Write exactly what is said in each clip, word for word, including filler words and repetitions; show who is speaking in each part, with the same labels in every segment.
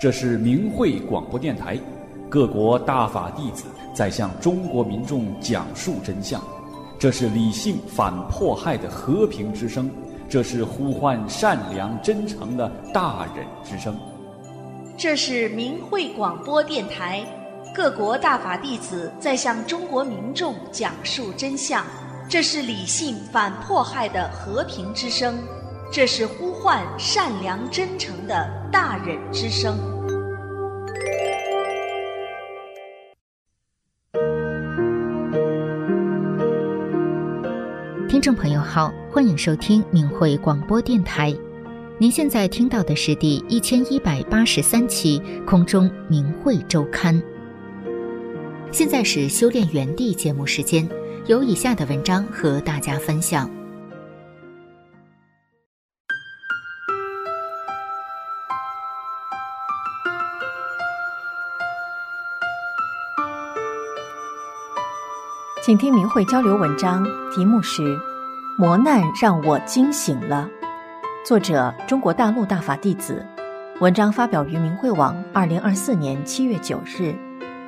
Speaker 1: 这是明慧广播电台，各国大法弟子在向中国民众讲述真相。这是理性反迫害的和平之声，这是呼唤善良真诚的大忍之声。
Speaker 2: 这是明慧广播电台，各国大法弟子在向中国民众讲述真相。这是理性反迫害的和平之声，这是呼唤善良真诚的大忍之声。
Speaker 3: 听众朋友好，欢迎收听明慧广播电台。您现在听到的是第一千一百八十三期空中明慧周刊。现在是修炼园地节目时间，有以下的文章和大家分享。
Speaker 4: 请听明慧交流文章，题目是《磨难让我惊醒了》，作者中国大陆大法弟子，文章发表于明慧网二零二四年七月九日。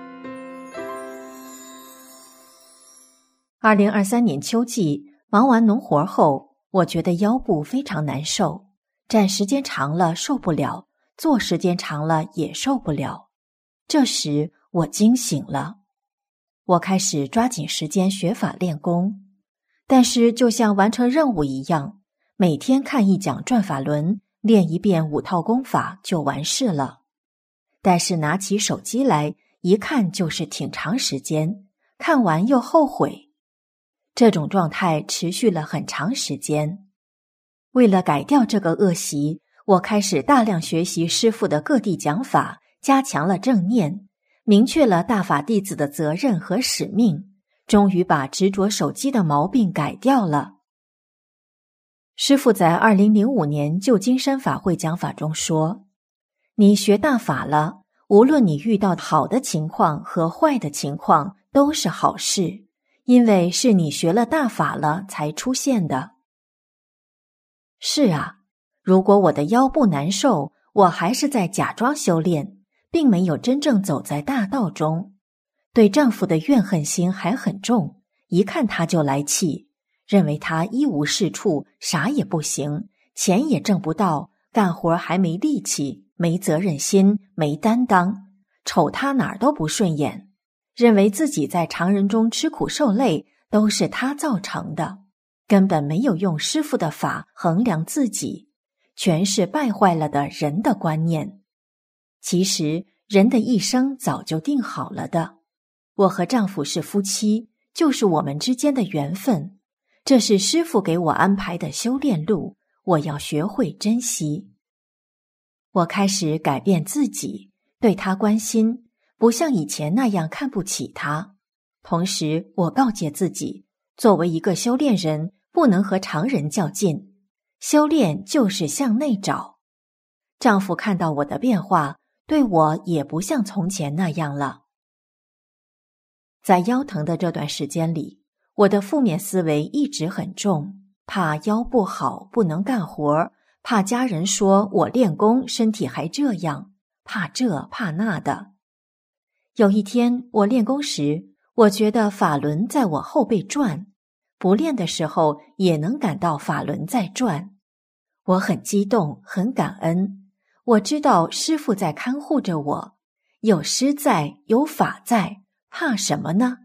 Speaker 4: 二零二三年秋季，忙完农活后，我觉得腰部非常难受，站时间长了受不了，坐时间长了也受不了。这时我惊醒了。我开始抓紧时间学法练功，但是就像完成任务一样，每天看一讲转法轮，练一遍五套功法就完事了。但是拿起手机来一看就是挺长时间，看完又后悔。这种状态持续了很长时间。为了改掉这个恶习，我开始大量学习师父的各地讲法，加强了正念，明确了大法弟子的责任和使命，终于把执着手机的毛病改掉了。师父在二零零五年旧金山法会讲法中说，你学大法了，无论你遇到好的情况和坏的情况都是好事，因为是你学了大法了才出现的。是啊，如果我的腰部难受，我还是在假装修炼，并没有真正走在大道中，对丈夫的怨恨心还很重，一看他就来气，认为他一无是处，啥也不行，钱也挣不到，干活还没力气，没责任心，没担当，瞅他哪儿都不顺眼，认为自己在常人中吃苦受累都是他造成的，根本没有用师父的法衡量自己，全是败坏了的人的观念。其实人的一生早就定好了的，我和丈夫是夫妻，就是我们之间的缘分，这是师父给我安排的修炼路，我要学会珍惜。我开始改变自己，对他关心，不像以前那样看不起他。同时我告诫自己，作为一个修炼人，不能和常人较劲，修炼就是向内找。丈夫看到我的变化，对我也不像从前那样了。在腰疼的这段时间里，我的负面思维一直很重，怕腰不好不能干活，怕家人说我练功身体还这样，怕这怕那的。有一天我练功时，我觉得法轮在我后背转，不练的时候也能感到法轮在转。我很激动，很感恩。我知道师父在看护着我，有师在，有法在，怕什么呢？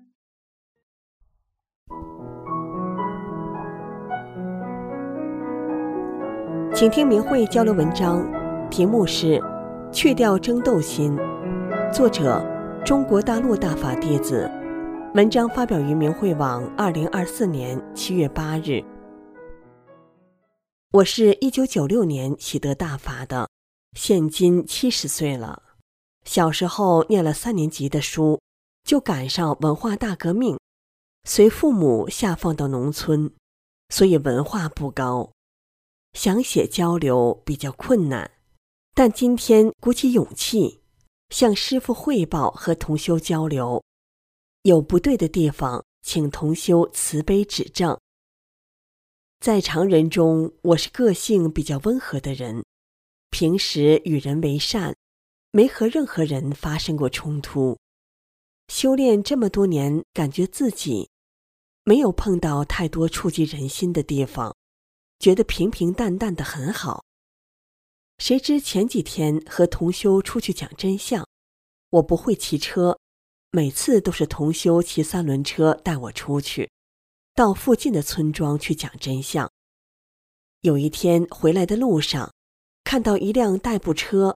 Speaker 5: 请听明慧交流文章，题目是《去掉争斗心》，作者中国大陆大法弟子，文章发表于明慧网二零二四年七月八日。我是一九九六年习得大法的，现今七十岁了。小时候念了三年级的书，就赶上文化大革命，随父母下放到农村，所以文化不高，想写交流比较困难。但今天鼓起勇气，向师父汇报和同修交流，有不对的地方，请同修慈悲指正。在常人中，我是个性比较温和的人，平时与人为善， 没和任何人发生过冲突。修炼这么多年，感觉自己没有碰到太多触及人心的地方，觉得平平淡淡的很好。谁知前几天和同修出去讲真相，我不会骑车，每次都是同修骑三轮车带我出去，到附近的村庄去讲真相。有一天回来的路上，看到一辆代步车，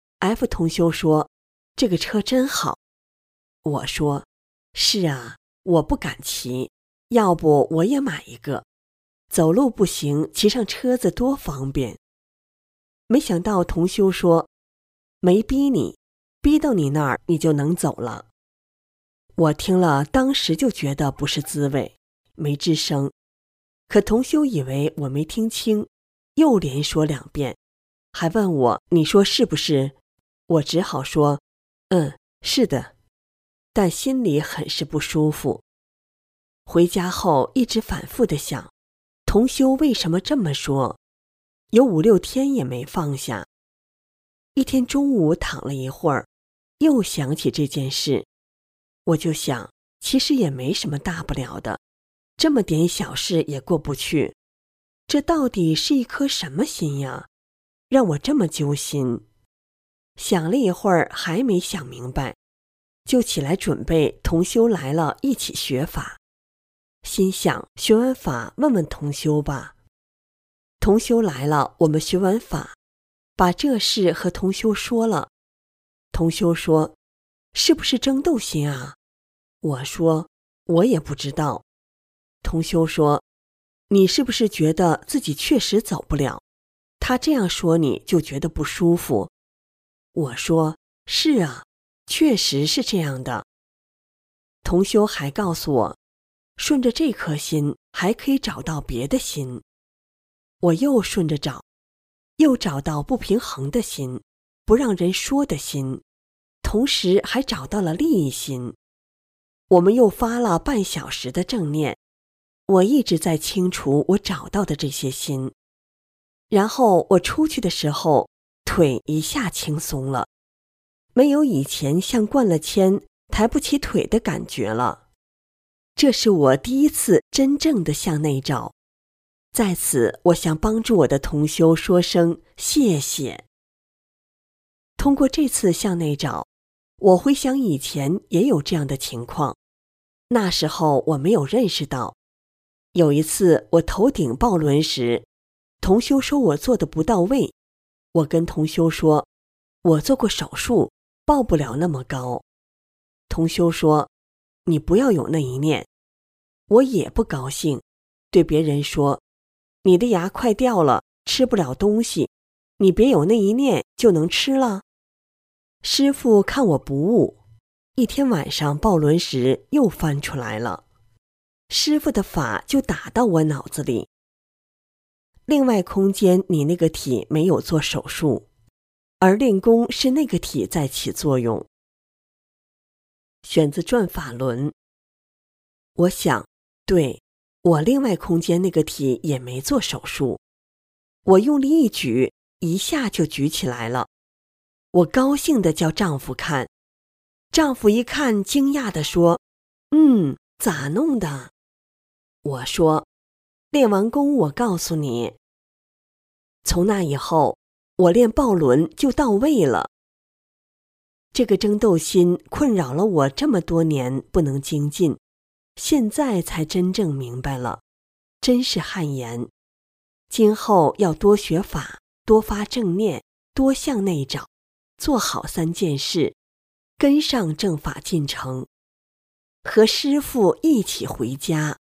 Speaker 5: F 同修说这个车真好。我说是啊，我不敢骑，要不我也买一个，走路不行，骑上车子多方便。没想到同修说没逼你，逼到你那儿你就能走了。我听了当时就觉得不是滋味，没吱声。可同修以为我没听清，又连说两遍，还问我你说是不是？我只好说嗯，是的，但心里很是不舒服。回家后一直反复地想，同修为什么这么说，有五六天也没放下。一天中午躺了一会儿，又想起这件事，我就想其实也没什么大不了的，这么点小事也过不去，这到底是一颗什么心呀，让我这么揪心。想了一会儿还没想明白，就起来准备同修来了一起学法。心想学完法问问同修吧。同修来了，我们学完法，把这事和同修说了。同修说是不是争斗心啊？我说我也不知道。同修说你是不是觉得自己确实走不了，他这样说你就觉得不舒服？我说是啊，确实是这样的。同修还告诉我，顺着这颗心还可以找到别的心。我又顺着找，又找到不平衡的心，不让人说的心，同时还找到了利益心。我们又发了半小时的正念，我一直在清除我找到的这些心。然后我出去的时候，腿一下轻松了，没有以前像灌了铅抬不起腿的感觉了。这是我第一次真正的向内找，在此我想帮助我的同修说声谢谢。通过这次向内找，我回想以前也有这样的情况，那时候我没有认识到。有一次我头顶抱轮时，同修说我做的不到位，我跟同修说我做过手术，抱不了那么高。同修说你不要有那一念。我也不高兴，对别人说你的牙快掉了，吃不了东西，你别有那一念就能吃了。师父看我不悟，一天晚上抱轮时又翻出来了，师父的法就打到我脑子里。另外空间你那个体没有做手术，而练功是那个体在起作用。选自转法轮。我想对，我另外空间那个体也没做手术，我用力一举，一下就举起来了。我高兴地叫丈夫看，丈夫一看惊讶地说嗯，咋弄的？我说练完功我告诉你。从那以后我练抱轮就到位了。这个争斗心困扰了我这么多年，不能精进，现在才真正明白了，真是汗颜。今后要多学法，多发正念，多向内找，做好三件事，跟上正法进程，和师父一起回家。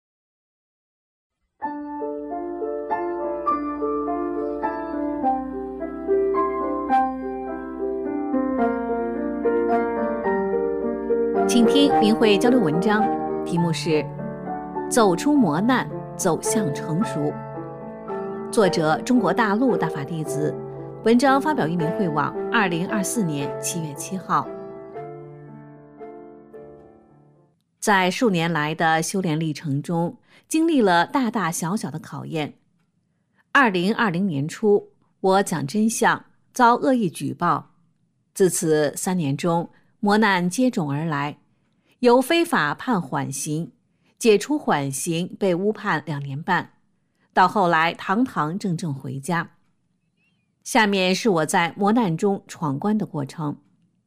Speaker 2: 请听明慧交流文章，题目是走出磨难，走向成熟。作者中国大陆大法弟子，文章发表于明慧网二零二四年七月七号。在数年来的修炼历程中，经历了大大小小的考验。二零二零年初，我讲真相遭恶意举报，
Speaker 6: 自此三年中，磨难接踵而来，由非法判缓刑，解除缓刑被误判两年半，到后来堂堂正正回家。下面是我在磨难中闯关的过程。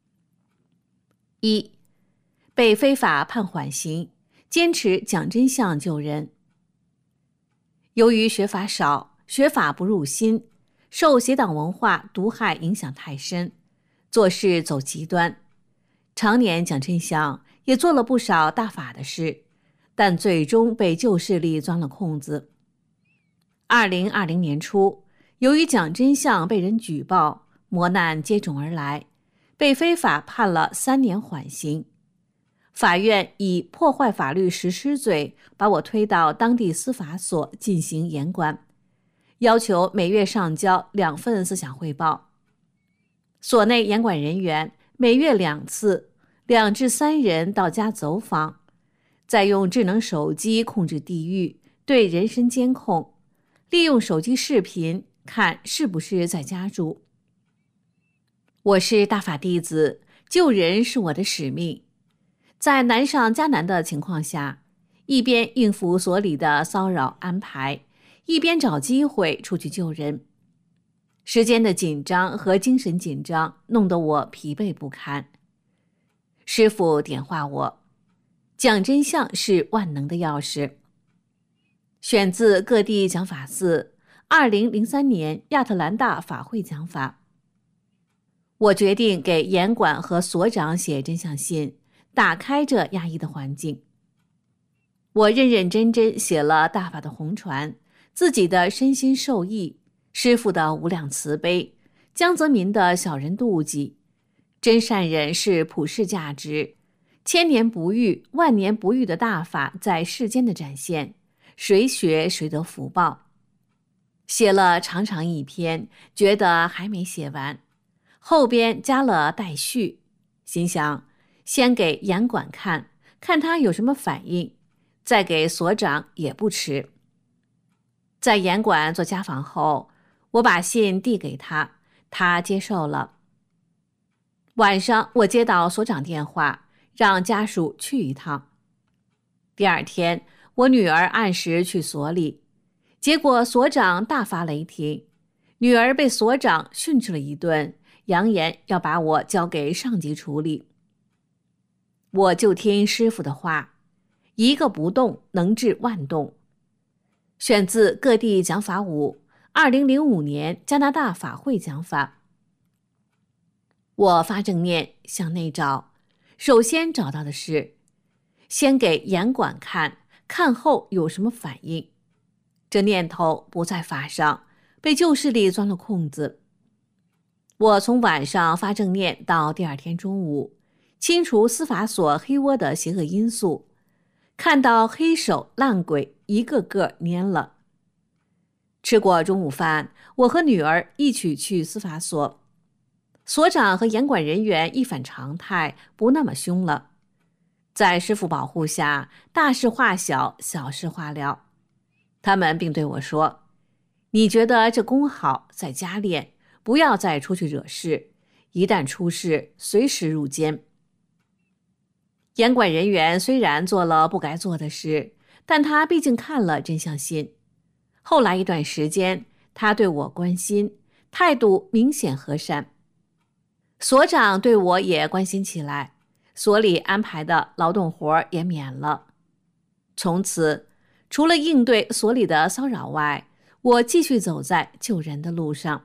Speaker 6: 一、被非法判缓刑，坚持讲真相救人。由于学法少，学法不入心，受邪党文化毒害影响太深，做事走极端，常年讲真相，也做了不少大法的事，但最终被旧势力钻了空子。二零二零年初，由于讲真相被人举报，磨难接踵而来，被非法判了三年缓刑。法院以破坏法律实施罪把我推到当地司法所进行严管，要求每月上交两份思想汇报。所内严管人员每月两次，两至三人到家走访，再用智能手机控制地域，对人身监控，利用手机视频看是不是在家住。我是大法弟子，救人是我的使命。在难上加难的情况下，一边应付所里的骚扰安排，一边找机会出去救人。时间的紧张和精神紧张弄得我疲惫不堪。师父点化我，讲真相是万能的钥匙。选自各地讲法寺二零零三年亚特兰大法会讲法。我决定给严管和所长写真相信，打开这压抑的环境。我认认真真写了大法的红传，自己的身心受益，师父的无量慈悲，江泽民的小人妒忌，真善忍是普世价值，千年不遇万年不遇的大法在世间的展现，谁学谁得福报。写了长长一篇，觉得还没写完，后边加了待续，心想先给严管看，看他有什么反应，再给所长也不迟。在严管做家访后，我把信递给他，他接受了。晚上我接到所长电话，让家属去一趟。第二天，我女儿按时去所里，结果所长大发雷霆，女儿被所长训斥了一顿，扬言要把我交给上级处理。我就听师父的话，一个不动能治万动。选自各地讲法五二零零五年加拿大法会讲法。我发正念向内找，首先找到的是先给严管看，看后有什么反应。这念头不在法上，被旧势力钻了空子。我从晚上发正念到第二天中午，清除司法所黑窝的邪恶因素，看到黑手烂鬼一个个蔫了。吃过中午饭，我和女儿一起去司法所。所长和严管人员一反常态，不那么凶了。在师父保护下，大事化小，小事化了。他们并对我说，你觉得这功好，在家练，不要再出去惹事，一旦出事，随时入监。严管人员虽然做了不该做的事，但他毕竟看了真相信。后来一段时间，他对我关心，态度明显和善。所长对我也关心起来，所里安排的劳动活也免了。从此，除了应对所里的骚扰外，我继续走在救人的路上。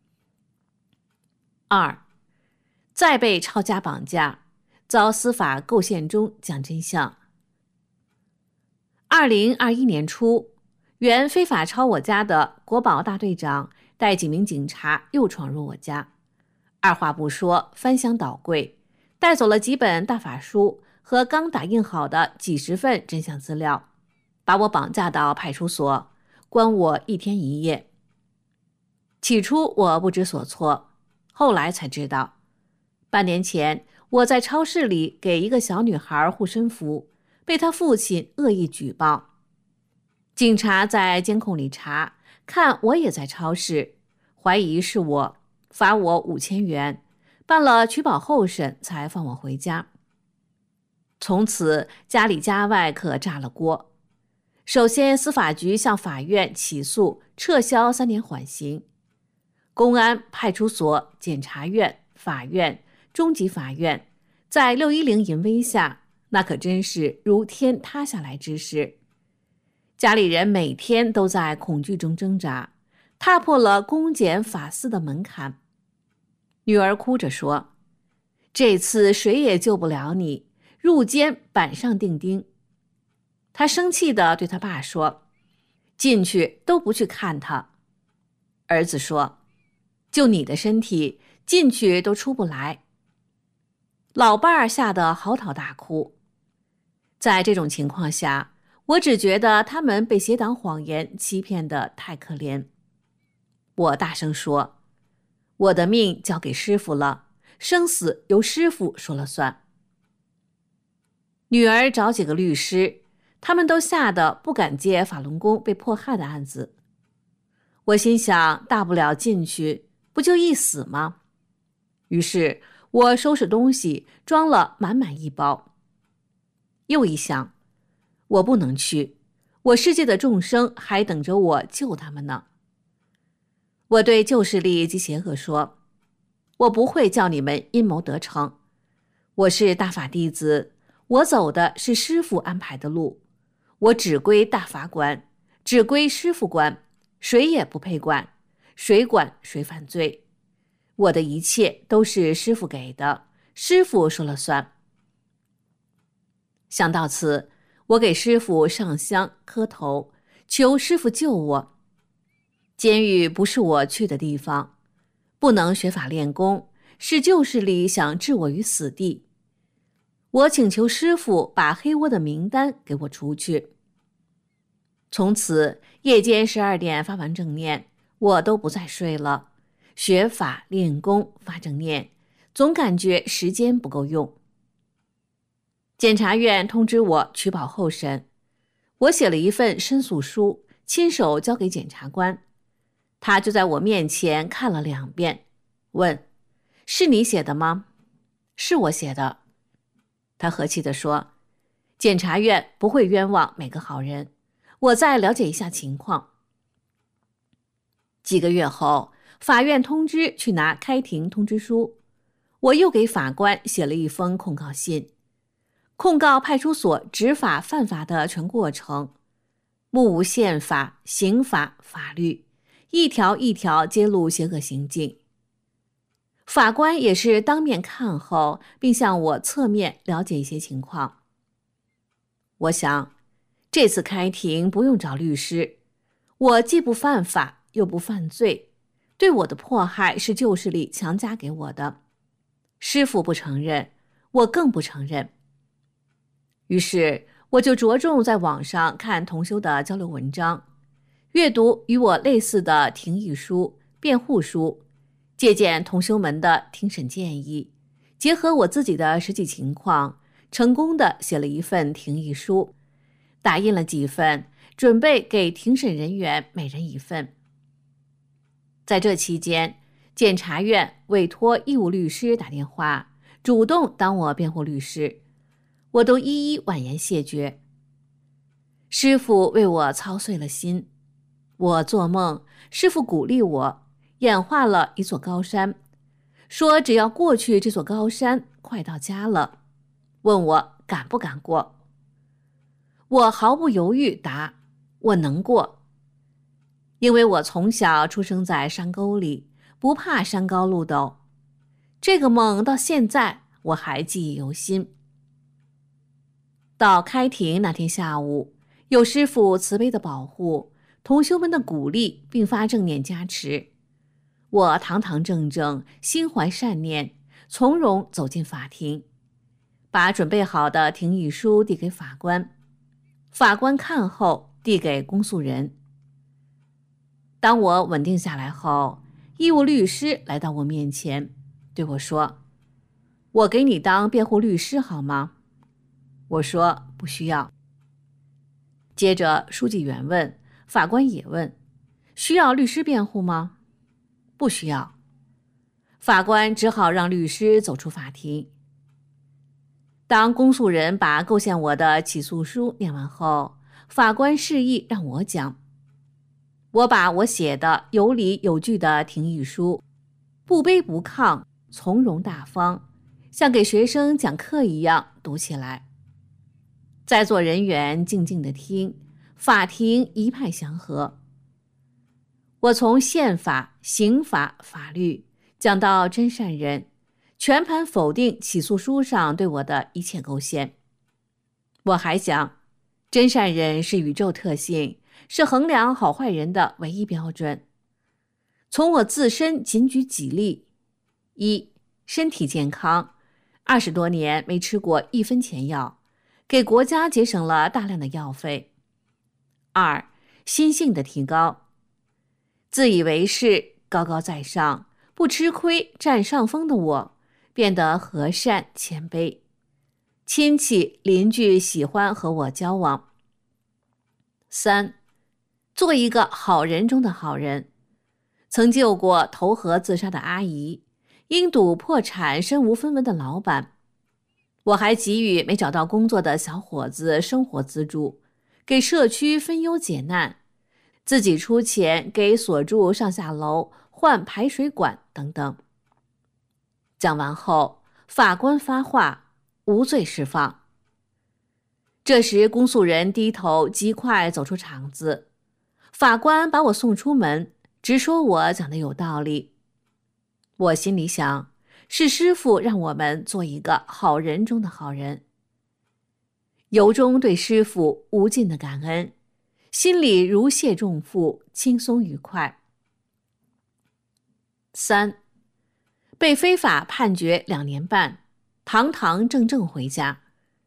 Speaker 6: 二，再被抄家绑架，遭司法构陷中讲真相。二零二一年初，原非法抄我家的国保大队长带几名警察又闯入我家，二话不说，翻箱倒柜，带走了几本大法书和刚打印好的几十份真相资料，把我绑架到派出所，关我一天一夜。起初我不知所措，后来才知道，半年前我在超市里给一个小女孩护身符，被她父亲恶意举报。警察在监控里查，看我也在超市，怀疑是我，罚我五千元， 办了取保候审才放我回家。从此家里家外可炸了锅。首先司法局向法院起诉撤销三年缓刑，公安、派出所、检察院、法院、中级法院在六一零淫威下，那可真是如天塌下来之势。家里人每天都在恐惧中挣扎，踏破了公检法司的门槛。女儿哭着说，这次谁也救不了你，入监板上钉钉。她生气地对他爸说，进去都不去看他。儿子说，就你的身体，进去都出不来。老伴儿吓得嚎啕大哭。在这种情况下，我只觉得他们被邪党谎言欺骗得太可怜。我大声说，我的命交给师父了，生死由师父说了算。女儿找几个律师，他们都吓得不敢接法轮功被迫害的案子。我心想，大不了进去，不就一死吗？于是我收拾东西，装了满满一包。又一想，我不能去，我世界的众生还等着我救他们呢。我对旧势力及邪恶说，我不会叫你们阴谋得逞，我是大法弟子，我走的是师父安排的路，我只归大法管，只归师父管，谁也不配管，谁管谁犯罪。我的一切都是师父给的，师父说了算。想到此，我给师父上香磕头，求师父救我。监狱不是我去的地方，不能学法练功，是旧势力想置我于死地。我请求师父把黑窝的名单给我除去。从此夜间十二点发完正念，我都不再睡了，学法练功发正念，总感觉时间不够用。检察院通知我取保候审，我写了一份申诉书，亲手交给检察官，他就在我面前看了两遍，问：是你写的吗？是我写的。他和气地说，检察院不会冤枉每个好人，我再了解一下情况。几个月后，法院通知去拿开庭通知书，我又给法官写了一封控告信，控告派出所执法犯法的全过程，目无宪法、刑法、法律，一条一条揭露邪恶行径。法官也是当面看后，并向我侧面了解一些情况。我想，这次开庭不用找律师，我既不犯法又不犯罪，对我的迫害是旧势力强加给我的，师父不承认，我更不承认。于是我就着重在网上看同修的交流文章，阅读与我类似的庭议书、辩护书，借鉴同修们的庭审建议，结合我自己的实际情况，成功地写了一份庭议书，打印了几份，准备给庭审人员每人一份。在这期间，检察院委托义务律师打电话，主动当我辩护律师，我都一一婉言谢绝。师父为我操碎了心，我做梦，师父鼓励我，演化了一座高山，说只要过去这座高山，快到家了，问我敢不敢过。我毫不犹豫答，我能过，因为我从小出生在山沟里，不怕山高路陡。这个梦到现在我还记忆犹新。到开庭那天下午，有师父慈悲的保护，同修们的鼓励，并发正念加持，我堂堂正正，心怀善念，从容走进法庭，把准备好的庭议书递给法官，法官看后递给公诉人。当我稳定下来后，义务律师来到我面前，对我说：我给你当辩护律师好吗？我说不需要。接着书记员问，法官也问：需要律师辩护吗？不需要。 法官只好让律师走出法庭。当公诉人把构陷我的起诉书念完后，法官示意让我讲。我把我写的有理有据的庭议书，不卑不亢，从容大方，像给学生讲课一样读起来。在座人员静静地听，法庭一派祥和。我从宪法、刑法、法律讲到真善人，全盘否定起诉书上对我的一切构陷。我还讲，真善人是宇宙特性，是衡量好坏人的唯一标准。从我自身仅举几例：一、身体健康，二十多年没吃过一分钱药，给国家节省了大量的药费。二、心性的提高，自以为是、高高在上、不吃亏、占上风的我，变得和善谦卑，亲戚邻居喜欢和我交往。三、做一个好人中的好人，曾救过投河自杀的阿姨，因赌破产身无分文的老板。我还给予没找到工作的小伙子生活资助，给社区分忧解难，自己出钱给所住上下楼换排水管等等。讲完后，法官发话，无罪释放。这时公诉人低头极快走出场子，法官把我送出门，直说我讲的有道理。我心里想，是师父让我们做一个好人中的好人，由衷对师父无尽的感恩，心里如释重负，轻松愉快。三、被非法判决两年半，堂堂正正回家。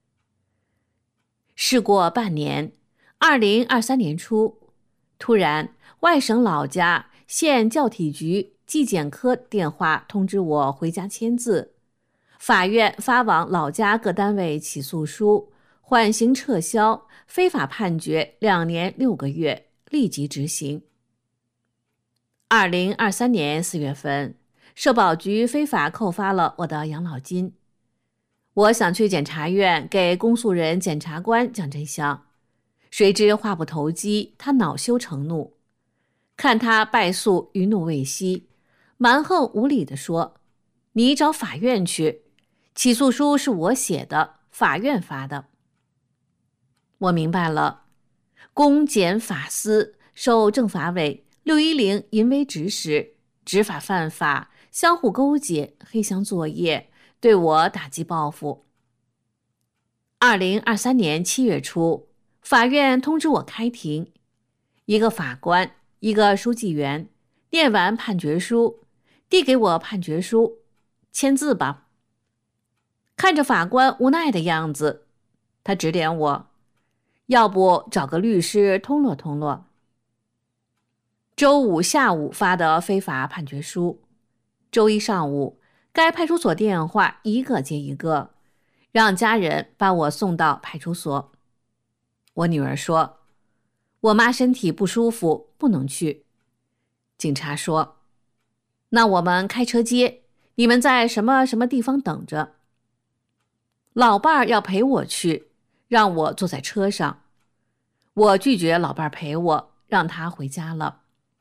Speaker 6: 事过半年，二零二三年初，突然外省老家县教体局纪检科电话通知我回家签字，法院发往老家各单位起诉书，缓刑撤销，非法判决两年六个月，立即执行。二零二三年四月份，社保局非法扣发了我的养老金。我想去检察院给公诉人检察官讲真相，谁知话不投机，他恼羞成怒。看他败诉余怒未息，蛮横无理地说：“你找法院去，起诉书是我写的，法院发的。”我明白了，公检法司受政法委六一零淫威指使，执法犯法，相互勾结，黑箱作业，对我打击报复。二零二三年七月初，法院通知我开庭，一个法官，一个书记员，念完判决书，递给我判决书，签字吧。看着法官无奈的样子，他指点我，要不找个律师通络通络。周五下午发的非法判决书，周一上午，该派出所电话一个接一个，让家人把我送到派出所。我女儿说，我妈身体不舒服，不能去。警察说，那我们开车接，你们在什么什么地方等着。老伴儿要陪我去，让我坐在车上。我拒绝老伴儿陪我，让他回家了。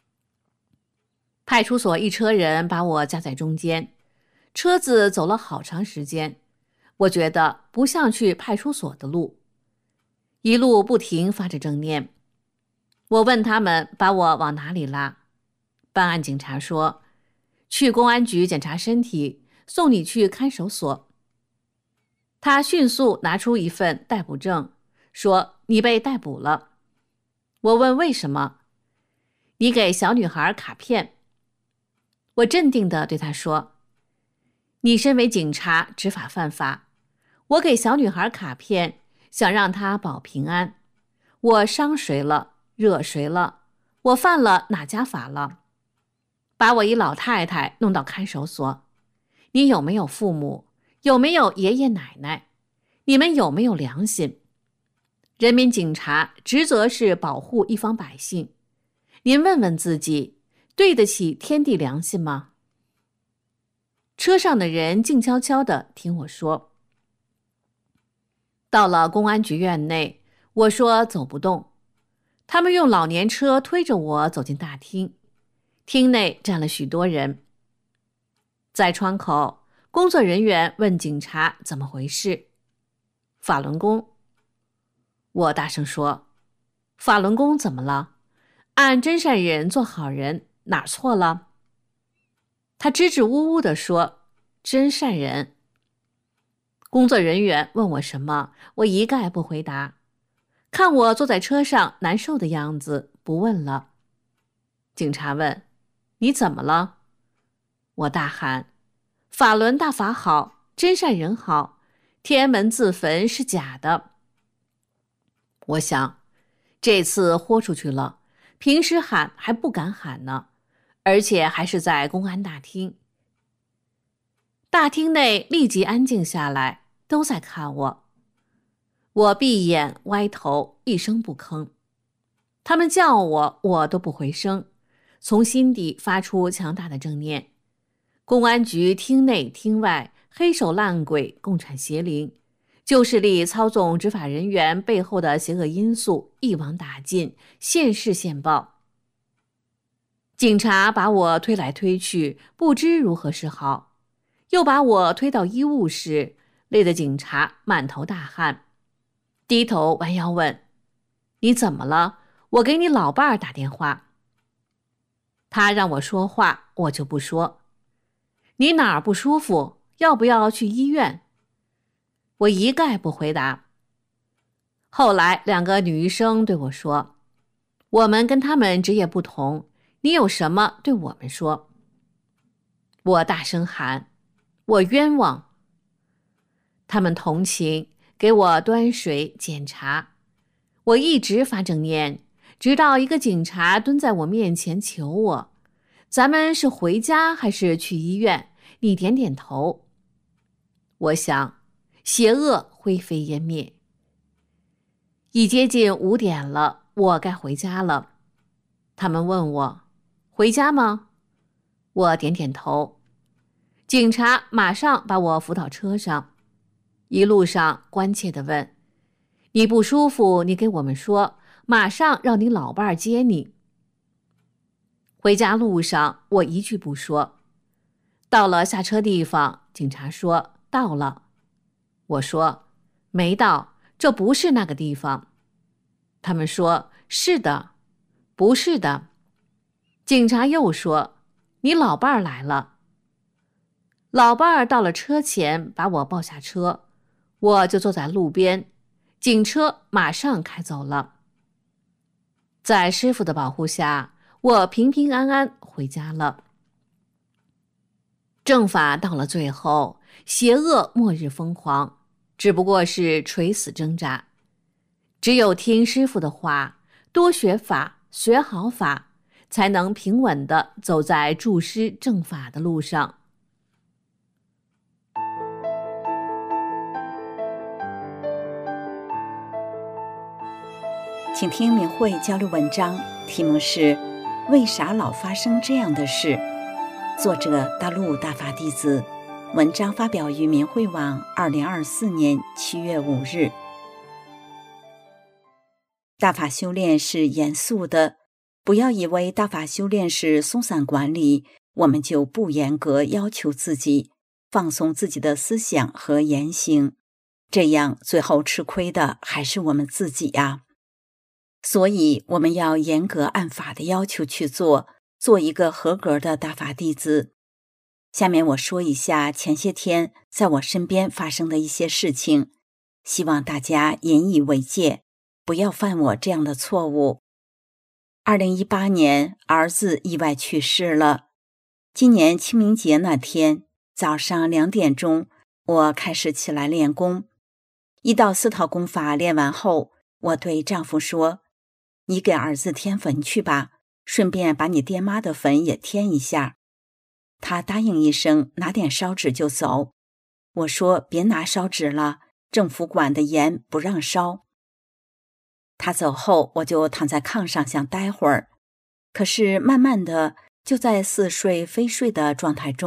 Speaker 6: 派出所一车人把我夹在中间，车子走了好长时间，我觉得不像去派出所的路，一路不停发着正念。我问他们把我往哪里拉，办案警察说，去公安局检查身体，送你去看守所。他迅速拿出一份逮捕证，说你被逮捕了。我问为什么？你给小女孩卡片。我镇定地对他说，你身为警察执法犯法，我给小女孩卡片，想让她保平安。我伤谁了，惹谁了，我犯了哪家法了？把我一老太太弄到看守所，你有没有父母？有没有爷爷奶奶？你们有没有良心？人民警察职责是保护一方百姓，您问问自己，对得起天地良心吗？ 车上的人静悄悄地听我说。到了公安局院内，我说走不动。他们用老年车推着我走进大厅，厅内站了许多人。在窗口，工作人员问警察怎么回事。法轮功。我大声说，法轮功怎么了？按真善忍做好人，哪儿错了？他支支吾吾地说，真善忍。工作人员问我什么，我一概不回答。看我坐在车上难受的样子，不问了。警察问，你怎么了？我大喊，法轮大法好，真善人好，天安门自焚是假的。我想，这次豁出去了，平时喊还不敢喊呢，而且还是在公安大厅。大厅内立即安静下来，都在看我。我闭眼歪头，一声不吭。他们叫我，我都不回声，从心底发出强大的正念。公安局厅内厅外，黑手烂鬼、共产邪灵，旧势力操纵执法人员背后的邪恶因素一网打尽，现世现报。警察把我推来推去，不知如何是好，又把我推到医务室，累得警察满头大汗，低头弯腰问，你怎么了？我给你老伴儿打电话。他让我说话，我就不说。你哪儿不舒服？要不要去医院？我一概不回答。后来两个女医生对我说，我们跟他们职业不同，你有什么对我们说。我大声喊，我冤枉。他们同情，给我端水检查。我一直发正念，直到一个警察蹲在我面前求我，咱们是回家还是去医院？你点点头。我想，邪恶灰飞烟灭。已接近五点了，我该回家了。他们问我，回家吗？我点点头。警察马上把我扶到车上，一路上关切地问，你不舒服，你给我们说，马上让你老伴儿接你。回家路上，我一句不说。到了下车地方，警察说到了。我说没到，这不是那个地方。他们说是的，不是的。警察又说你老伴儿来了。老伴儿到了车前，把我抱下车，我就坐在路边，警车马上开走了。在师傅的保护下，我平平安安回家了。正法到了最后，邪恶末日疯狂，只不过是垂死挣扎。只有听师傅的话，多学法，学好法，才能平稳地走在助师正法的路上。
Speaker 4: 请听明慧交流文章，题目是为啥老发生这样的事？作者大陆大法弟子，文章发表于明慧网二零二四年七月五日。大法修炼是严肃的，不要以为大法修炼是松散管理，我们就不严格要求自己，放松自己的思想和言行，这样最后吃亏的还是我们自己呀。所以我们要严格按法的要求去做，做一个合格的大法弟子。下面我说一下前些天在我身边发生的一些事情，希望大家引以为戒，不要犯我这样的错误。二零一八年，儿子意外去世了。今年清明节那天，早上两点钟，我开始起来练功。一到四套功法练完后，我对丈夫说，你给儿子添坟去吧，顺便把你爹妈的坟也添一下。他答应一声，拿点烧纸就走。我说别拿烧纸了，政府管得严，不让烧。他走后，我就躺在炕上想待会儿，可是慢慢的，就在似睡非睡的状态中，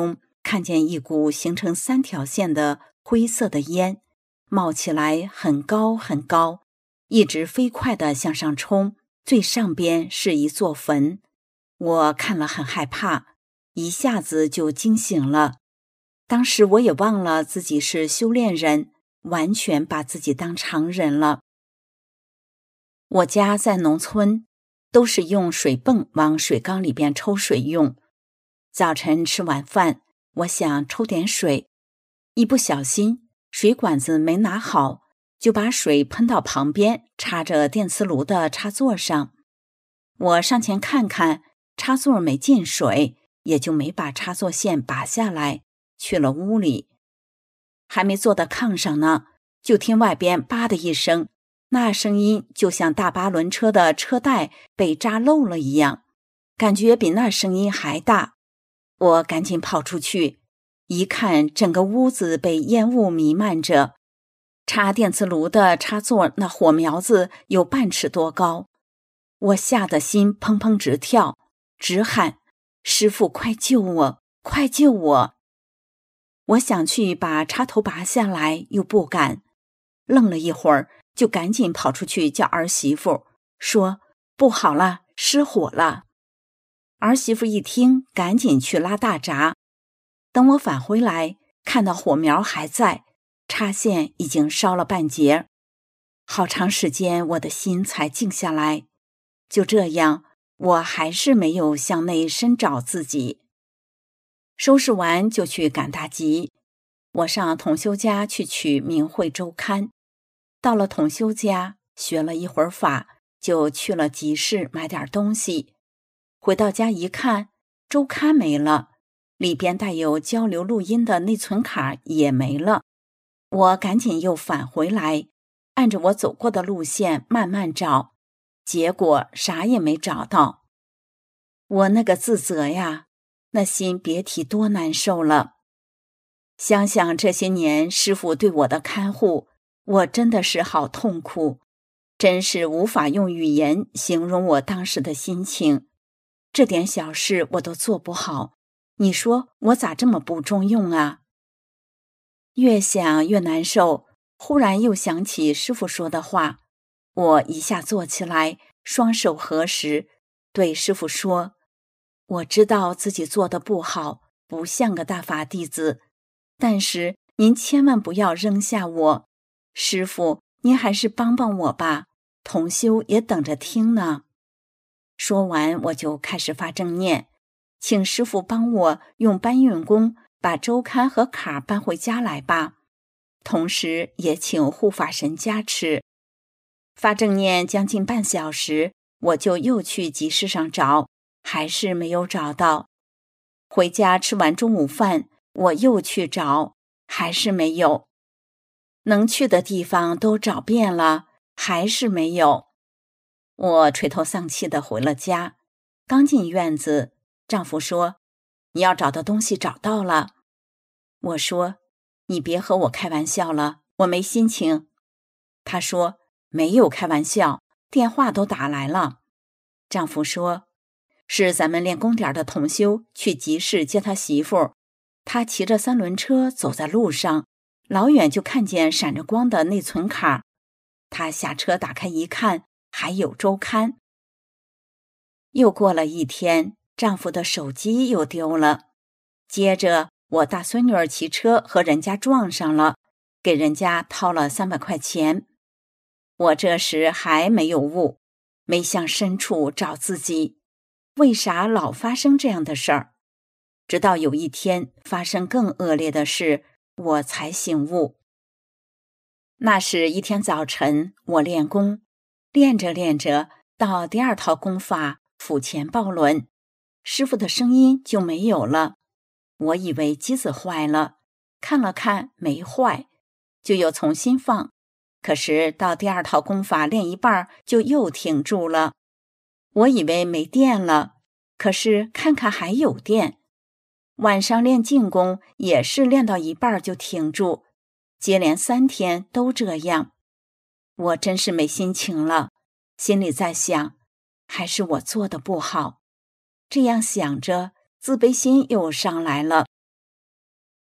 Speaker 7: 看见一股形成三条线的灰色的烟，冒起来很高很高，一直飞快地向上冲，最上边是一座坟。我看了很害怕，一下子就惊醒了。当时我也忘了自己是修炼人，完全把自己当常人了。我家在农村，都是用水泵往水缸里边抽水用。早晨吃晚饭，我想抽点水，一不小心水管子没拿好，就把水喷到旁边插着电磁炉的插座上。我上前看看，插座没进水，也就没把插座线拔下来，去了屋里。还没坐到炕上呢，就听外边叭的一声，那声音就像大八轮车的车带被扎漏了一样，感觉比那声音还大。我赶紧跑出去，一看整个屋子被烟雾弥漫着，插电磁炉的插座那火苗子有半尺多高。我吓得心砰砰直跳，直喊：师父，快救我，快救我！我想去把插头拔下来，又不敢，愣了一会儿，就赶紧跑出去叫儿媳妇，说：不好了，失火了。儿媳妇一听，赶紧去拉大闸。等我返回来，看到火苗还在，插线已经烧了半截。好长时间我的心才静下来。就这样，我还是没有向内深找自己。收拾完就去赶大集，我上统修家去取《明慧周刊》。到了统修家，学了一会儿法，就去了集市买点东西。回到家一看，周刊没了，里边带有交流录音的内存卡也没了。我赶紧又返回来，按着我走过的路线慢慢找，结果啥也没找到。我那个自责呀，那心别提多难受了。想想这些年师父对我的看护，我真的是好痛苦，真是无法用语言形容我当时的心情。这点小事我都做不好，你说我咋这么不中用啊？越想越难受，忽然又想起师父说的话，我一下坐起来，双手合十，对师父说：我知道自己做的不好，不像个大法弟子，但是您千万不要扔下我，师父，您还是帮帮我吧，同修也等着听呢。说完，我就开始发正念，请师父帮我用搬运工把周刊和卡搬回家来吧，同时也请护法神加持。发正念将近半小时，我就又去集市上找，还是没有找到。回家吃完中午饭，我又去找，还是没有。能去的地方都找遍了，还是没有。我垂头丧气地回了家，刚进院子，丈夫说：你要找的东西找到了。我说：你别和我开玩笑了，我没心情。他说：没有开玩笑，电话都打来了。丈夫说：是咱们练功点的同修去集市接他媳妇，他骑着三轮车走在路上，老远就看见闪着光的内存卡，他下车打开一看，还有周刊。又过了一天，丈夫的手机又丢了，接着我大孙女儿骑车和人家撞上了，给人家掏了三百块钱。我这时还没有悟，没向深处找自己，为啥老发生这样的事儿？直到有一天发生更恶劣的事，我才醒悟。那是一天早晨，我练功，练着练着，到第二套功法腹前抱轮，师父的声音就没有了。我以为机子坏了，看了看没坏，就又重新放。可是到第二套功法练一半就又停住了。我以为没电了，可是看看还有电。晚上练静功也是练到一半就停住，接连三天都这样。我真是没心情了，心里在想，还是我做的不好。这样想着，自卑心又上来了。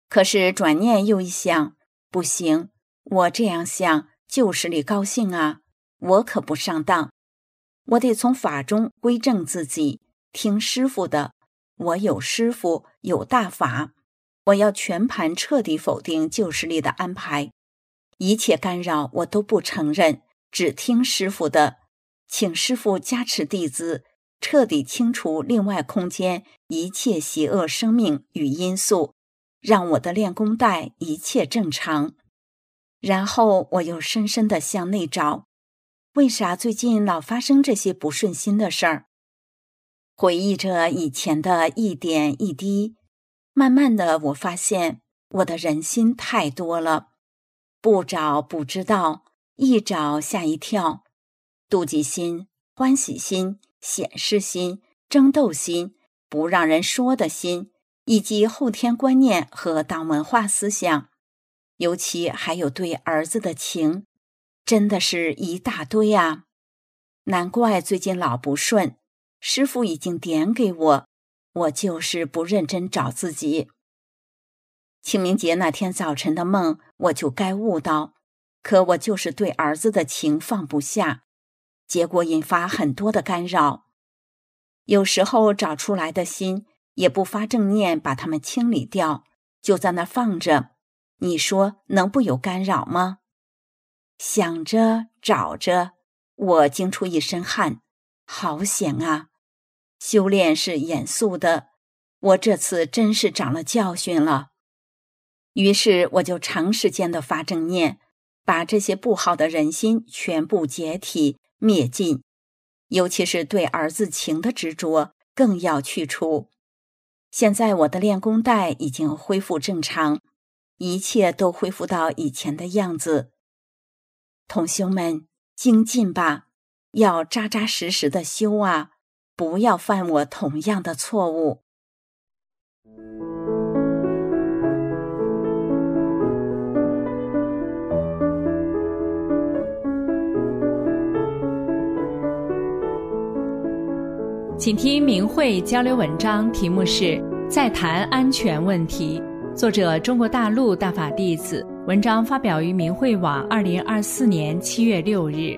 Speaker 7: 可是转念又一想，不行，我这样想旧时里高兴啊，我可不上当，我得从法中归正自己，听师父的，我有师父，有大法，我要全盘彻底否定旧时里的安排，一切干扰我都不承认，只听师父的，请师父加持弟子，彻底清除另外空间一切邪恶生命与因素，让我的练功带一切正常。然后我又深深地向内找，为啥最近老发生这些不顺心的事儿？回忆着以前的一点一滴，慢慢的我发现我的人心太多了，不找不知道，一找吓一跳，妒忌心、欢喜心、显示心、争斗心、不让人说的心，以及后天观念和党文化思想，尤其还有对儿子的情，真的是一大堆啊！难怪最近老不顺，师父已经点给我，我就是不认真找自己。清明节那天早晨的梦，我就该悟到，可我就是对儿子的情放不下，结果引发很多的干扰。有时候找出来的心也不发正念把它们清理掉，就在那放着，你说能不有干扰吗？想着找着，我惊出一身汗，好险啊！修炼是严肃的，我这次真是长了教训了。于是我就长时间的发正念，把这些不好的人心全部解体灭尽，尤其是对儿子情的执着更要去除。现在我的练功带已经恢复正常，一切都恢复到以前的样子。同修们，精进吧，要扎扎实实的修啊，不要犯我同样的错误。
Speaker 6: 请听明慧交流文章，题目是《再谈安全问题》，作者中国大陆大法弟子，文章发表于明慧网二零二四年七月六日。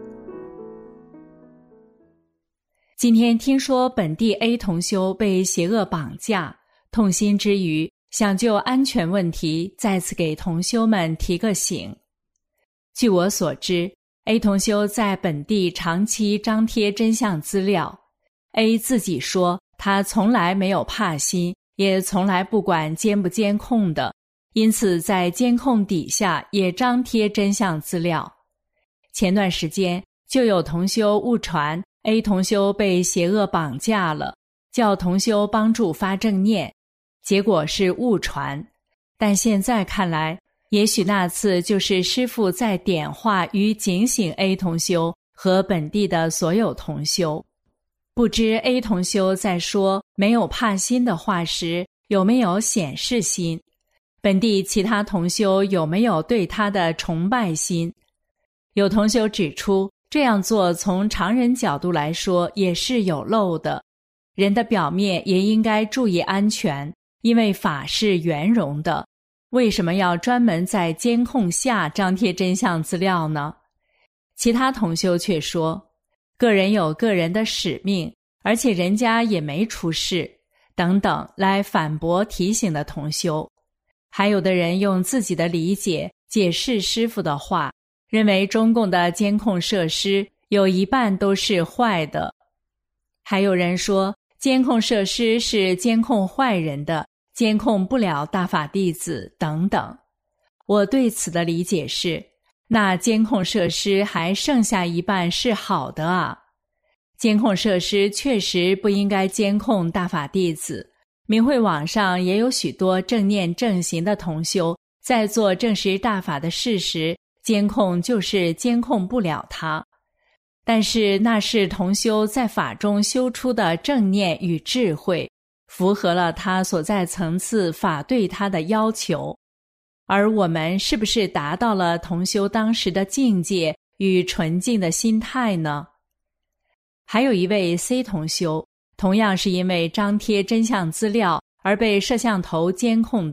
Speaker 6: 今天听说本地 A 同修被邪恶绑架，痛心之余，想就安全问题再次给同修们提个醒。据我所知， A 同修在本地长期张贴真相资料， A 自己说他从来没有怕心，也从来不管监不监控的，因此在监控底下也张贴真相资料。前段时间就有同修误传 A 同修被邪恶绑架了，叫同修帮助发正念，结果是误传。但现在看来，也许那次就是师父在点化与警醒 A 同修和本地的所有同修。不知 A 同修在说没有怕心的话时，有没有显示心？本地其他同修有没有对他的崇拜心？有同修指出，这样做从常人角度来说也是有漏的，人的表面也应该注意安全，因为法是圆融的，为什么要专门在监控下张贴真相资料呢？其他同修却说，个人有个人的使命，而且人家也没出事，等等来反驳提醒的同修。还有的人用自己的理解解释师父的话，认为中共的监控设施有一半都是坏的。还有人说，监控设施是监控坏人的，监控不了大法弟子等等。我对此的理解是，那监控设施还剩下一半是好的啊。监控设施确实不应该监控大法弟子，明慧网上也有许多正念正行的同修在做证实大法的事时，监控就是监控不了他。但是那是同修在法中修出的正念与智慧，符合了他所在层次法对他的要求。而我们是不是达到了同修当时的境界与纯净的心态呢？还有一位 C 同修，同样是因为张贴真相资料而被摄像头监控到，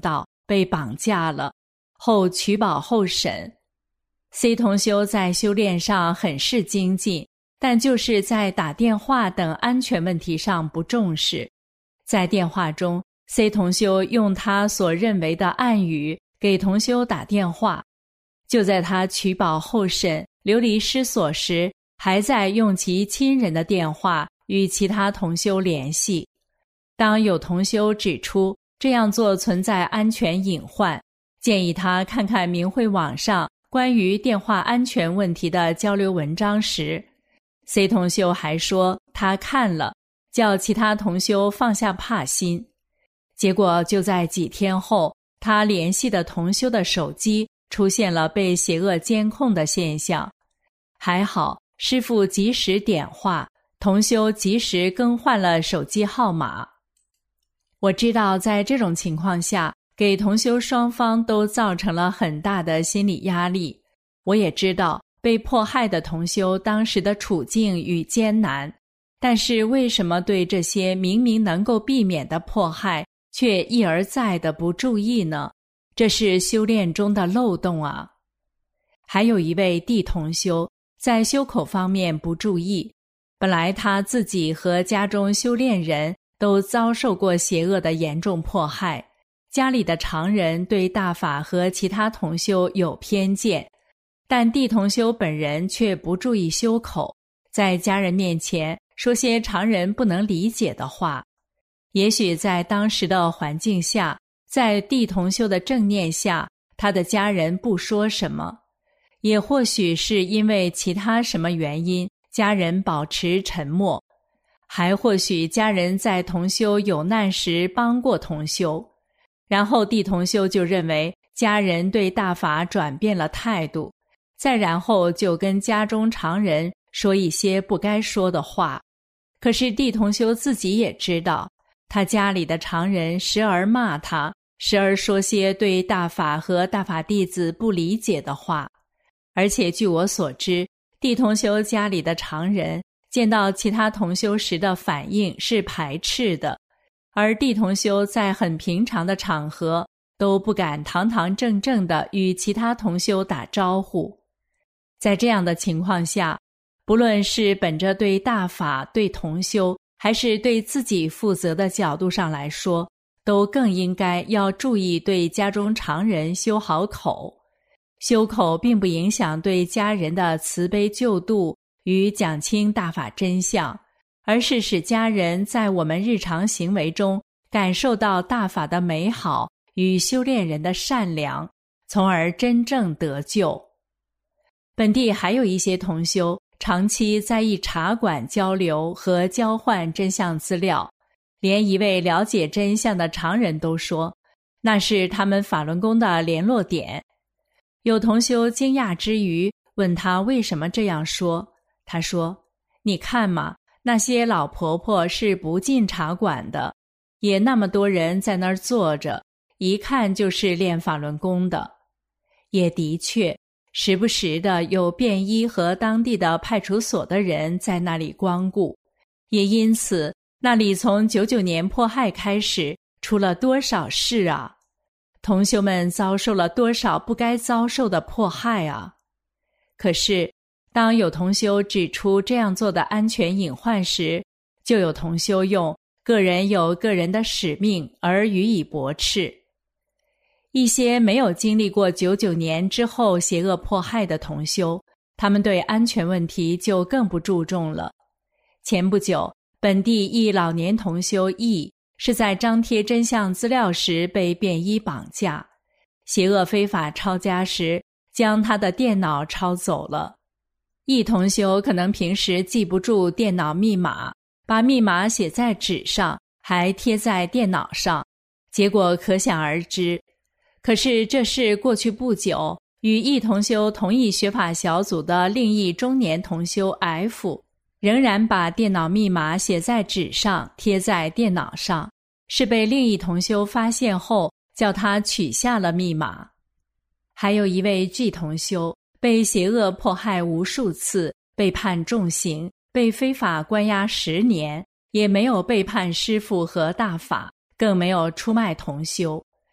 Speaker 8: 被绑架了，后取保候审。C 同修在修炼上很是精进，但就是在打电话等安全问题上不重视。在电话中， C 同修用他所认为的暗语给同修打电话，就在他取保候审流离失所时，还在用其亲人的电话与其他同修联系。当有同修指出这样做存在安全隐患，建议他看看明慧网上关于电话安全问题的交流文章时， C 同修还说他看了，叫其他同修放下怕心。结果就在几天后，他联系的同修的手机出现了被邪恶监控的现象。还好师父及时点化，同修及时更换了手机号码。我知道在这种情况下，给同修双方都造成了很大的心理压力。我也知道被迫害的同修当时的处境与艰难，但是为什么对这些明明能够避免的迫害却一而再的不注意呢？这是修炼中的漏洞啊。还有一位D同修在修口方面不注意，本来他自己和家中修炼人都遭受过邪恶的严重迫害，家里的常人对大法和其他同修有偏见，但D同修本人却不注意修口，在家人面前说些常人不能理解的话。也许在当时的环境下，在D同修的正念下，他的家人不说什么，也或许是因为其他什么原因，家人保持沉默，还或许家人在同修有难时帮过同修，然后D同修就认为家人对大法转变了态度，再然后就跟家中常人说一些不该说的话。可是D同修自己也知道，他家里的常人时而骂他，时而说些对大法和大法弟子不理解的话。而且据我所知，D同修家里的常人见到其他同修时的反应是排斥的，而D同修在很平常的场合都不敢堂堂正正地与其他同修打招呼。在这样的情况下，不论是本着对大法、对同修，还是对自己负责的角度上来说，都更应该要注意对家中常人修好口。修口并不影响对家人的慈悲救度与讲清大法真相，而是使家人在我们日常行为中感受到大法的美好与修炼人的善良，从而真正得救。本地还有一些同修长期在一茶馆交流和交换真相资料，连一位了解真相的常人都说，那是他们法轮功的联络点。有同修惊讶之余问他为什么这样说，他说，你看嘛，那些老婆婆是不进茶馆的，也那么多人在那儿坐着，一看就是练法轮功的。也的确，时不时的有便衣和当地的派出所的人在那里光顾，也因此那里从九九年迫害开始出了多少事啊，同修们遭受了多少不该遭受的迫害啊！可是当有同修指出这样做的安全隐患时，就有同修用个人有个人的使命而予以驳斥。一些没有经历过九九年之后邪恶迫害的同修，他们对安全问题就更不注重了。前不久，本地一老年同修 E 是在张贴真相资料时被便衣绑架，邪恶非法抄家时将他的电脑抄走了。E 同修可能平时记不住电脑密码，把密码写在纸上，还贴在电脑上，结果可想而知。可是这是过去不久，与 E 同修同一学法小组的另一中年同修 F 仍然把电脑密码写在纸上，贴在电脑上，是被另一同修发现后叫他取下了密码。还有一位 G 同修被邪恶迫害无数次，被判重刑，被非法关押十年，也没有背叛师父和大法，更没有出卖同修。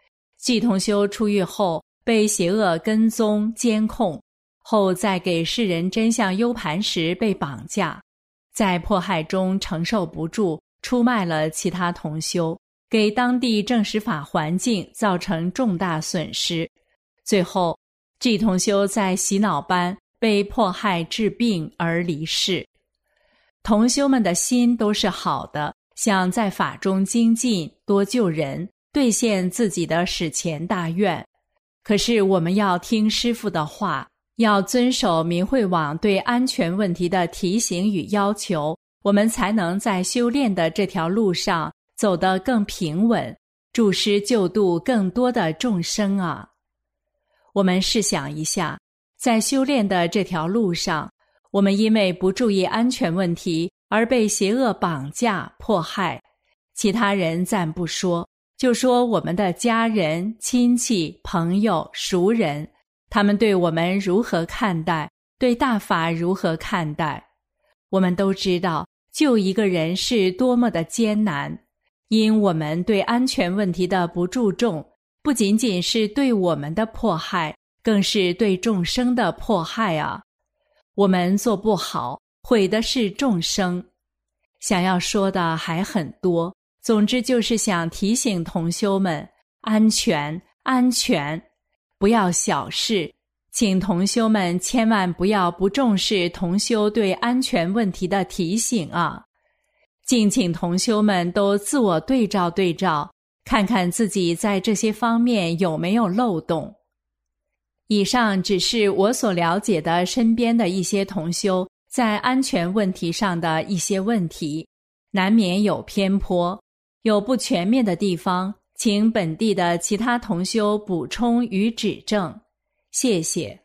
Speaker 8: 季同修出狱后被邪恶跟踪监控，后在给世人真相 U 盘时被绑架，在迫害中承受不住，出卖了其他同修，给当地正史法环境造成重大损失。最后季同修在洗脑班被迫害致病而离世。同修们的心都是好的，想在法中精进，多救人，兑现自己的史前大愿。可是我们要听师父的话，要遵守明慧网对安全问题的提醒与要求，我们才能在修炼的这条路上走得更平稳，助师救度更多的众生啊！我们试想一下，在修炼的这条路上，我们因为不注意安全问题而被邪恶绑架迫害，其他人暂不说，就说我们的家人、亲戚、朋友、熟人，他们对我们如何看待，对大法如何看待。我们都知道救一个人是多么的艰难，因我们对安全问题的不注重，不仅仅是对我们的迫害，更是对众生的迫害啊！我们做不好，毁的是众生。想要说的还很多，总之就是想提醒同修们，安全，安全，不要小视。请同修们千万不要不重视同修对安全问题的提醒啊！敬请同修们都自我对照对照，看看自己在这些方面有没有漏洞。以上只是我所了解的身边的一些同修在安全问题上的一些问题，难免有偏颇，有不全面的地方，请本地的其他同修补充与指正。谢谢。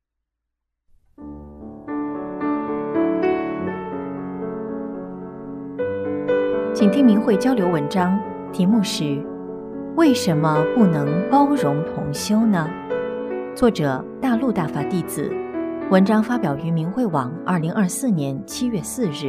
Speaker 4: 请听明慧交流文章，题目是为什么不能包容同修呢？作者大陆大法弟子，文章发表于明慧网二零二四年七月四日。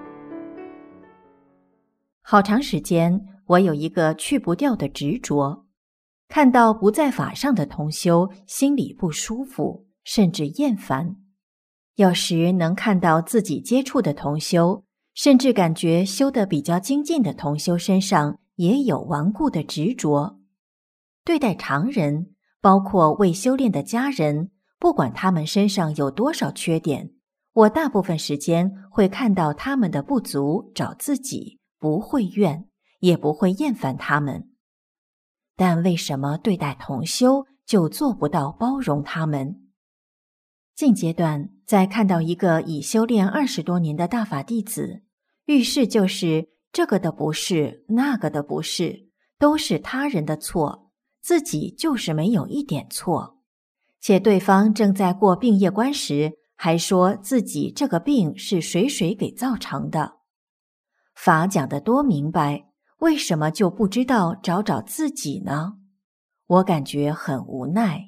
Speaker 4: 好长时间，我有一个去不掉的执着，看到不在法上的同修，心里不舒服，甚至厌烦。有时能看到自己接触的同修，甚至感觉修得比较精进的同修身上也有顽固的执着。对待常人，包括未修炼的家人，不管他们身上有多少缺点，我大部分时间会看到他们的不足，找自己，不会怨，也不会厌烦他们。但为什么对待同修就做不到包容他们？近阶段，在看到一个已修炼二十多年的大法弟子，遇事就是这个的不是，那个的不是，都是他人的错，自己就是没有一点错，且对方正在过病业关时，还说自己这个病是谁谁给造成的。法讲得多明白，为什么就不知道找找自己呢？我感觉很无奈。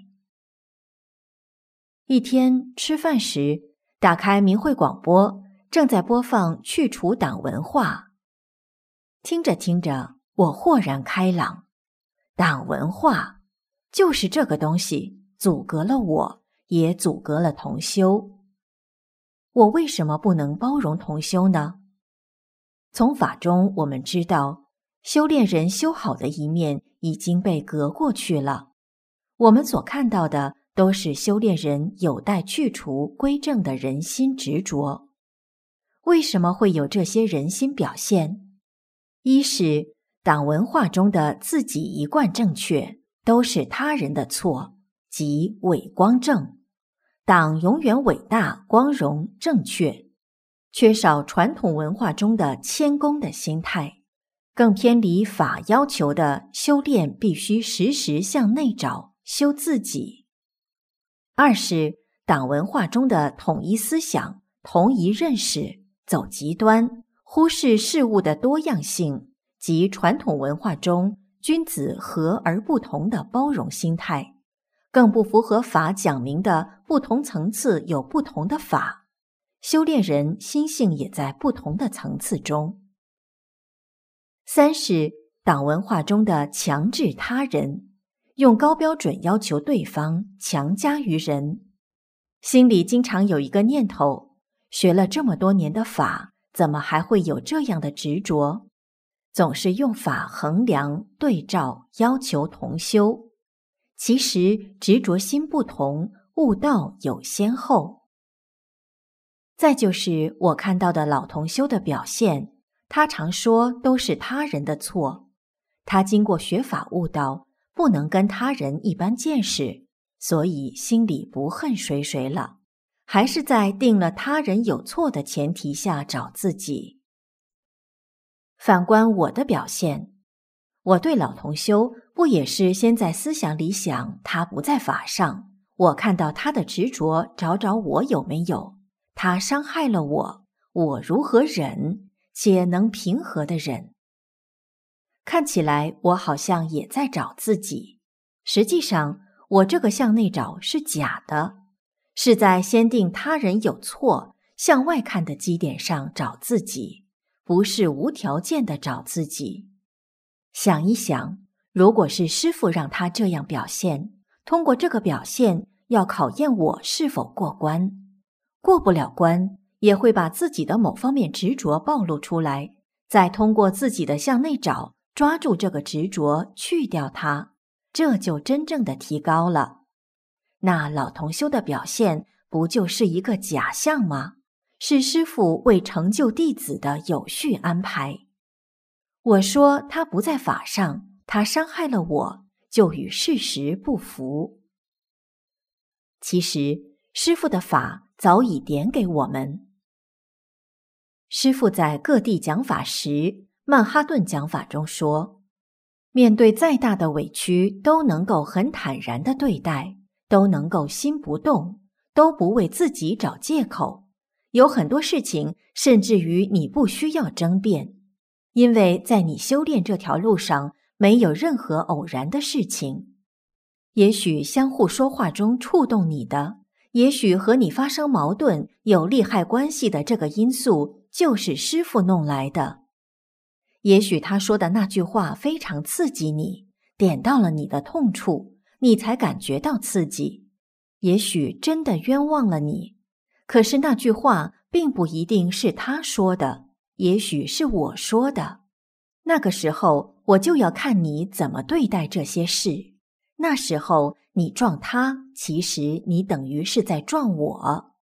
Speaker 4: 一天吃饭时，打开明慧广播，正在播放去除党文化。听着听着，我豁然开朗，党文化就是这个东西，阻隔了我，也阻隔了同修。我为什么不能包容同修呢？从法中我们知道，修炼人修好的一面已经被隔过去了，我们所看到的都是修炼人有待去除归正的人心执着。为什么会有这些人心表现？一是党文化中的自己一贯正确，都是他人的错，即伪光正。党永远伟大、光荣、正确，缺少传统文化中的谦恭的心态，更偏离法要求的修炼必须时时向内找，修自己。二是党文化中的统一思想、同一认识走极端，忽视事物的多样性，及传统文化中君子和而不同的包容心态，更不符合法讲明的不同层次有不同的法，修炼人心性也在不同的层次中。三是党文化中的强制他人， 用高标准要求对方，强加于人。心里经常有一个念头，学了这么多年的法，怎么还会有这样的执着？总是用法衡量、对照、要求同修。其实执着心不同，悟道有先后。再就是我看到的老同修的表现，他常说都是他人的错。他经过学法悟道，不能跟他人一般见识，所以心里不恨谁谁了，还是在定了他人有错的前提下找自己。反观我的表现，我对老同修不也是先在思想里想他不在法上，我看到他的执着，找找我有没有，他伤害了我，我如何忍，且能平和的忍。看起来我好像也在找自己，实际上我这个向内找是假的，是在先定他人有错，向外看的基点上找自己，不是无条件的找自己。想一想，如果是师父让他这样表现，通过这个表现要考验我是否过关，过不了关，也会把自己的某方面执着暴露出来，再通过自己的向内找，抓住这个执着，去掉它，这就真正的提高了。那老同修的表现不就是一个假象吗？是师父为成就弟子的有序安排。我说他不在法上，他伤害了我，就与事实不符。其实师父的法早已点给我们。师父在各地讲法时，曼哈顿讲法中说，面对再大的委屈都能够很坦然地对待，都能够心不动，都不为自己找借口。有很多事情甚至于你不需要争辩，因为在你修炼这条路上没有任何偶然的事情。也许相互说话中触动你的，也许和你发生矛盾有利害关系的这个因素就是师父弄来的。也许他说的那句话非常刺激你，点到了你的痛处，你才感觉到刺激。也许真的冤枉了你，可是那句话并不一定是他说的，也许是我说的。那个时候我就要看你怎么对待这些事。那时候你撞他，其实你等于是在撞我。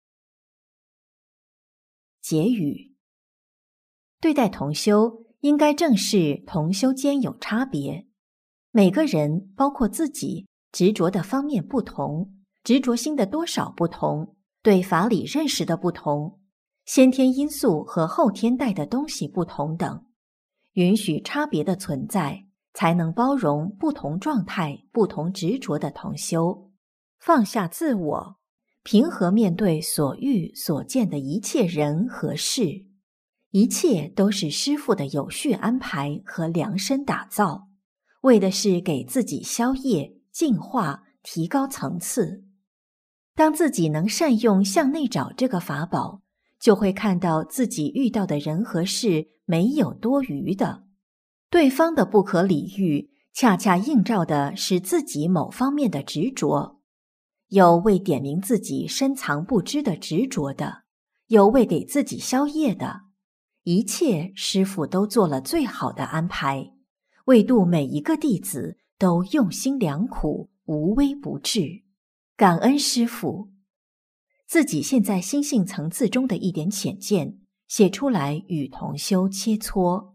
Speaker 4: 结语：对待同修，应该正视同修间有差别。每个人，包括自己，执着的方面不同，执着心的多少不同，对法理认识的不同，先天因素和后天带的东西不同等，允许差别的存在，才能包容不同状态、不同执着的同修，放下自我，平和面对所遇所见的一切人和事。一切都是师父的有序安排和量身打造，为的是给自己消业、净化、提高层次。当自己能善用向内找这个法宝，就会看到自己遇到的人和事没有多余的，对方的不可理喻，恰恰映照的是自己某方面的执着。有为点明自己深藏不知的执着的，有为给自己消业的，一切师父都做了最好的安排，为度每一个弟子都用心良苦，无微不至。感恩师父，自己现在心性层次中的一点浅见，写出来与同修切磋。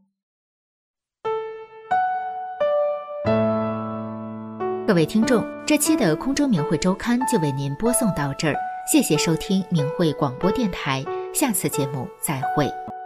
Speaker 3: 各位听众，这期的空中明慧周刊就为您播送到这儿，谢谢收听明慧广播电台，下次节目再会。